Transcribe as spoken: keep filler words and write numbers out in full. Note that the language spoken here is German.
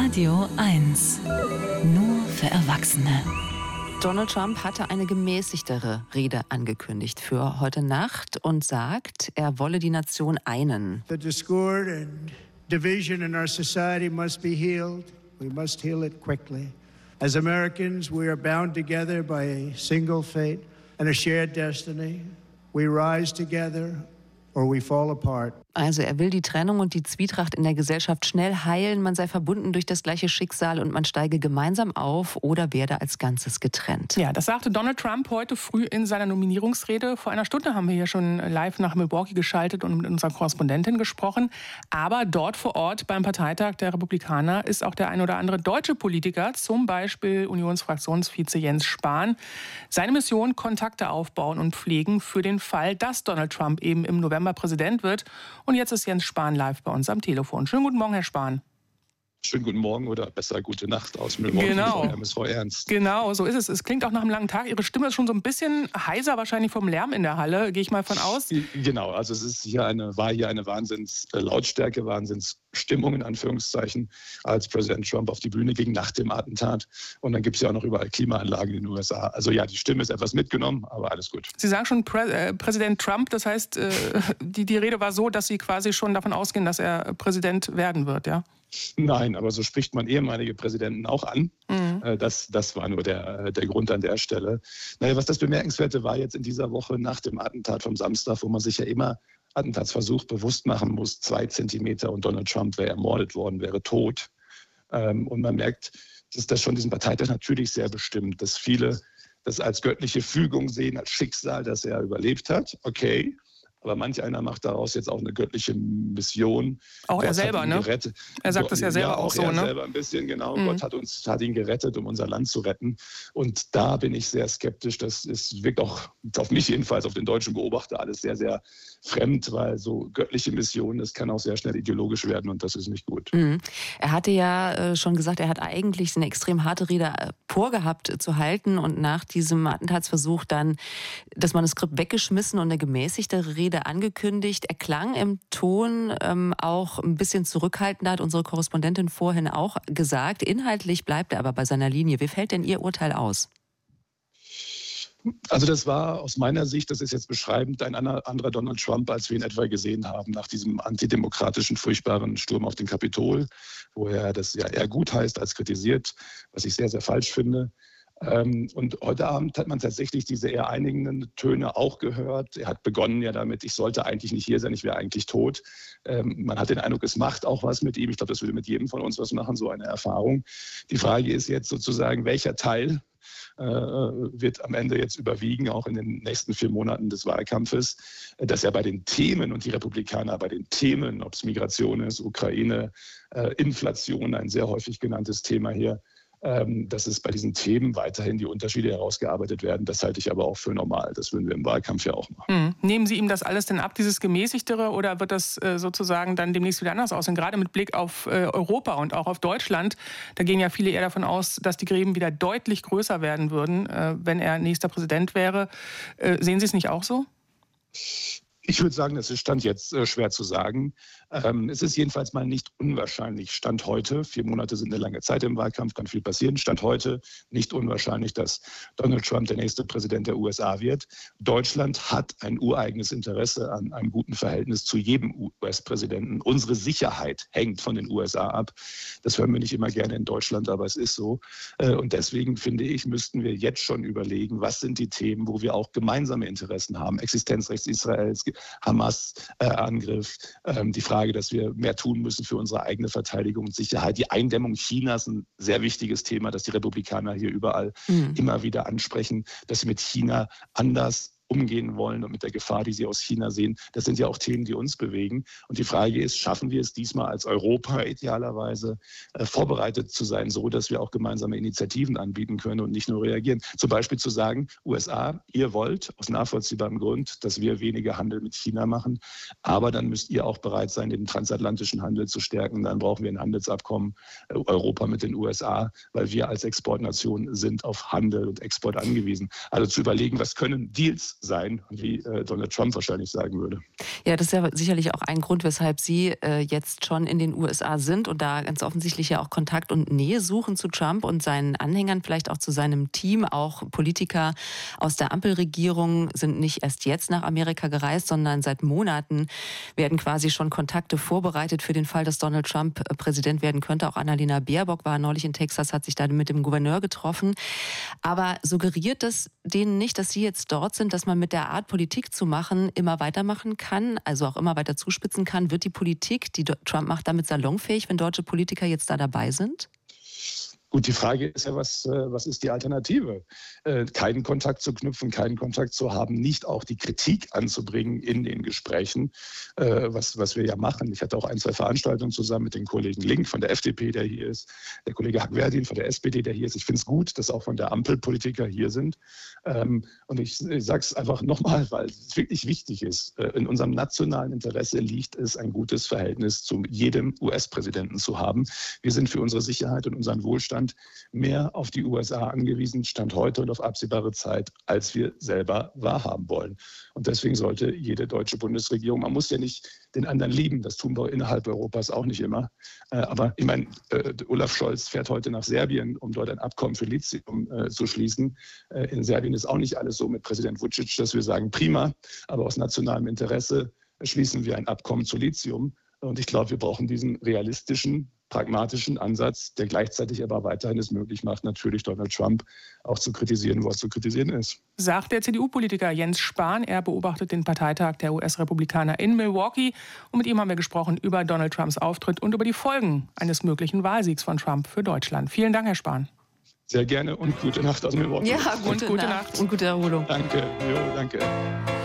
Radio eins. Nur für Erwachsene. Donald Trump hatte eine gemäßigtere Rede angekündigt für heute Nacht und sagt, er wolle die Nation einen. The discord and division in our society must be healed. We must heal it quickly. As Americans, we are bound together by a single fate and a shared destiny. We rise together or we fall apart. Also er will die Trennung und die Zwietracht in der Gesellschaft schnell heilen. Man sei verbunden durch das gleiche Schicksal und man steige gemeinsam auf oder werde als Ganzes getrennt. Ja, das sagte Donald Trump heute früh in seiner Nominierungsrede. Vor einer Stunde haben wir hier schon live nach Milwaukee geschaltet und mit unserer Korrespondentin gesprochen. Aber dort vor Ort beim Parteitag der Republikaner ist auch der ein oder andere deutsche Politiker, zum Beispiel Unionsfraktionsvize Jens Spahn. Seine Mission: Kontakte aufbauen und pflegen für den Fall, dass Donald Trump eben im November Präsident wird. Und jetzt ist Jens Spahn live bei uns am Telefon. Schönen guten Morgen, Herr Spahn. Schönen guten Morgen oder besser gute Nacht aus Milwaukee. Genau. Frau Frau Ernst. Genau, so ist es. Es klingt auch nach einem langen Tag. Ihre Stimme ist schon so ein bisschen heiser, wahrscheinlich vom Lärm in der Halle, gehe ich mal von aus. Genau, also es ist hier eine, war hier eine Wahnsinnslautstärke, Wahnsinnsstimmung in Anführungszeichen, als Präsident Trump auf die Bühne ging nach dem Attentat. Und dann gibt es ja auch noch überall Klimaanlagen in den U S A. Also ja, die Stimme ist etwas mitgenommen, aber alles gut. Sie sagen schon Prä äh, Präsident Trump, das heißt, äh, die, die Rede war so, dass Sie quasi schon davon ausgehen, dass er Präsident werden wird, ja? Nein, aber so spricht man ehemalige Präsidenten auch an. Mhm. Das, das war nur der, der Grund an der Stelle. Naja, was das Bemerkenswerte war jetzt in dieser Woche nach dem Attentat vom Samstag, wo man sich ja immer Attentatsversuch bewusst machen muss, zwei Zentimeter und Donald Trump wäre ermordet worden, wäre tot. Und man merkt, dass das schon diesen Parteitag natürlich sehr bestimmt, dass viele das als göttliche Fügung sehen, als Schicksal, dass er überlebt hat. Okay. Aber manch einer macht daraus jetzt auch eine göttliche Mission. Auch Gott er selber, ne? Gerettet. Er sagt das ja selber ja, auch, auch so, er ne? selber ein bisschen, genau. Mhm. Gott hat uns, hat ihn gerettet, um unser Land zu retten. Und da bin ich sehr skeptisch. Das ist, wirkt auch auf mich jedenfalls, auf den deutschen Beobachter, alles sehr, sehr fremd, weil so göttliche Missionen, das kann auch sehr schnell ideologisch werden und das ist nicht gut. Mhm. Er hatte ja schon gesagt, er hat eigentlich eine extrem harte Rede vorgehabt zu halten und nach diesem Attentatsversuch dann das Manuskript weggeschmissen und eine gemäßigtere Rede angekündigt. Er klang im Ton ähm, auch ein bisschen zurückhaltender, hat unsere Korrespondentin vorhin auch gesagt. Inhaltlich bleibt er aber bei seiner Linie. Wie fällt denn Ihr Urteil aus? Also das war aus meiner Sicht, das ist jetzt beschreibend, ein anderer Donald Trump, als wir ihn etwa gesehen haben nach diesem antidemokratischen, furchtbaren Sturm auf den Kapitol, wo er das ja eher gut heißt als kritisiert, was ich sehr, sehr falsch finde. Und heute Abend hat man tatsächlich diese eher einigenden Töne auch gehört. Er hat begonnen ja damit, ich sollte eigentlich nicht hier sein, ich wäre eigentlich tot. Man hat den Eindruck, es macht auch was mit ihm. Ich glaube, das würde mit jedem von uns was machen, so eine Erfahrung. Die Frage ist jetzt sozusagen, welcher Teil äh, wird am Ende jetzt überwiegen, auch in den nächsten vier Monaten des Wahlkampfes, dass er bei den Themen und die Republikaner bei den Themen, ob es Migration ist, Ukraine, äh, Inflation, ein sehr häufig genanntes Thema hier, dass es bei diesen Themen weiterhin die Unterschiede herausgearbeitet werden. Das halte ich aber auch für normal. Das würden wir im Wahlkampf ja auch machen. Hm. Nehmen Sie ihm das alles denn ab, dieses Gemäßigtere, oder wird das äh, sozusagen dann demnächst wieder anders aussehen? Gerade mit Blick auf äh, Europa und auch auf Deutschland, da gehen ja viele eher davon aus, dass die Gräben wieder deutlich größer werden würden, äh, wenn er nächster Präsident wäre. Äh, sehen Sie es nicht auch so? Ich würde sagen, das ist Stand jetzt äh, schwer zu sagen. Ähm, es ist jedenfalls mal nicht unwahrscheinlich, Stand heute, vier Monate sind eine lange Zeit im Wahlkampf, kann viel passieren, Stand heute nicht unwahrscheinlich, dass Donald Trump der nächste Präsident der U S A wird. Deutschland hat ein ureigenes Interesse an einem guten Verhältnis zu jedem U S-Präsidenten. Unsere Sicherheit hängt von den U S A ab. Das hören wir nicht immer gerne in Deutschland, aber es ist so. Äh, und deswegen finde ich, müssten wir jetzt schon überlegen, was sind die Themen, wo wir auch gemeinsame Interessen haben. Existenzrecht Israels, Hamas-Angriff, äh, ähm, die Frage, dass wir mehr tun müssen für unsere eigene Verteidigung und Sicherheit. Die Eindämmung Chinas, ein sehr wichtiges Thema, das die Republikaner hier überall mhm. immer wieder ansprechen, dass sie mit China anders umgehen wollen und mit der Gefahr, die sie aus China sehen. Das sind ja auch Themen, die uns bewegen. Und die Frage ist, schaffen wir es diesmal als Europa idealerweise äh, vorbereitet zu sein, so dass wir auch gemeinsame Initiativen anbieten können und nicht nur reagieren. Zum Beispiel zu sagen, U S A, ihr wollt aus nachvollziehbarem Grund, dass wir weniger Handel mit China machen, aber dann müsst ihr auch bereit sein, den transatlantischen Handel zu stärken. Dann brauchen wir ein Handelsabkommen äh, Europa mit den U S A, weil wir als Exportnation sind auf Handel und Export angewiesen. Also zu überlegen, was können Deals sein, wie äh, Donald Trump wahrscheinlich sagen würde. Ja, das ist ja sicherlich auch ein Grund, weshalb Sie äh, jetzt schon in den U S A sind und da ganz offensichtlich ja auch Kontakt und Nähe suchen zu Trump und seinen Anhängern, vielleicht auch zu seinem Team. Auch Politiker aus der Ampelregierung sind nicht erst jetzt nach Amerika gereist, sondern seit Monaten werden quasi schon Kontakte vorbereitet für den Fall, dass Donald Trump äh, Präsident werden könnte. Auch Annalena Baerbock war neulich in Texas, hat sich da mit dem Gouverneur getroffen. Aber suggeriert das denen nicht, dass Sie jetzt dort sind, dass man mit der Art, Politik zu machen, immer weitermachen kann, also auch immer weiter zuspitzen kann? Wird die Politik, die Trump macht, damit salonfähig, wenn deutsche Politiker jetzt da dabei sind? Gut, die Frage ist ja, was, was ist die Alternative? Äh, keinen Kontakt zu knüpfen, keinen Kontakt zu haben, nicht auch die Kritik anzubringen in den Gesprächen, äh, was, was wir ja machen. Ich hatte auch ein, zwei Veranstaltungen zusammen mit dem Kollegen Link von der F D P, der hier ist, der Kollege Hagwerdin von der S P D, der hier ist. Ich finde es gut, dass auch von der Ampel Politiker hier sind. Ähm, und ich, ich sage es einfach nochmal, weil es wirklich wichtig ist. Äh, in unserem nationalen Interesse liegt es, ein gutes Verhältnis zu jedem U S-Präsidenten zu haben. Wir sind für unsere Sicherheit und unseren Wohlstand mehr auf die U S A angewiesen, Stand heute und auf absehbare Zeit, als wir selber wahrhaben wollen. Und deswegen sollte jede deutsche Bundesregierung, man muss ja nicht den anderen lieben, das tun wir innerhalb Europas auch nicht immer. Aber ich meine, Olaf Scholz fährt heute nach Serbien, um dort ein Abkommen für Lithium zu schließen. In Serbien ist auch nicht alles so mit Präsident Vučić, dass wir sagen, prima, aber aus nationalem Interesse schließen wir ein Abkommen zu Lithium. Und ich glaube, wir brauchen diesen realistischen, pragmatischen Ansatz, der gleichzeitig aber weiterhin es möglich macht, natürlich Donald Trump auch zu kritisieren, wo er zu kritisieren ist. Sagt der C D U-Politiker Jens Spahn. Er beobachtet den Parteitag der U S-Republikaner in Milwaukee. Und mit ihm haben wir gesprochen über Donald Trumps Auftritt und über die Folgen eines möglichen Wahlsiegs von Trump für Deutschland. Vielen Dank, Herr Spahn. Sehr gerne und gute Nacht aus Milwaukee. Ja, gute, und gute Nacht. Nacht und gute Erholung. Danke, jo, danke.